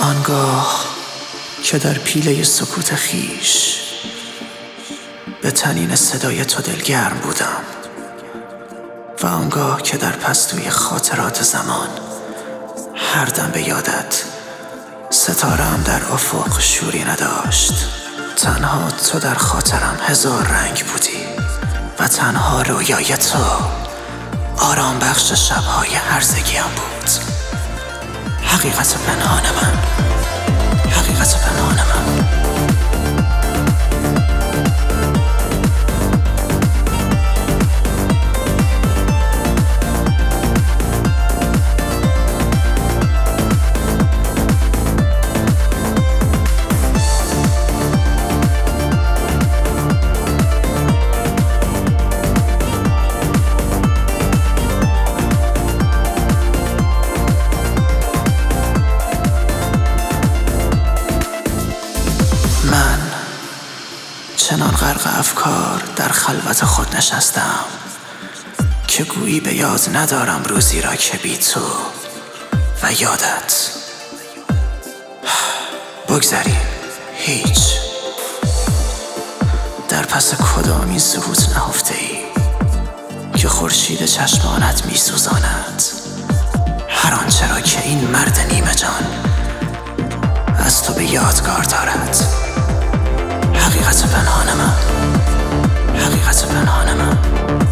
آنگاه که در پیله سکوت خیش به طنین صدای تو دلگرم بودم و آنگاه که در پستوی خاطرات زمان هر دم به یادت ستاره‌ام در افق شوری نداشت. تنها تو در خاطرم هزار رنگ بودی و تنها رویای تو آرام بخش شب‌های هرزگیم بود. حقیقت پنهان من، حقیقت پنهان من. چنان غرق افکار در خلوت خود نشستم که گویی به یاد ندارم روزی را که بی تو و یادت بگذریم. هیچ. در پس کدامین سکوت نهفته ای که خورشید چشمانت می سوزاند هر آنچه را که این مرد نیمه جان از تو به یادگار دارد. حقیقت پنهان من، حقیقت پنهان من.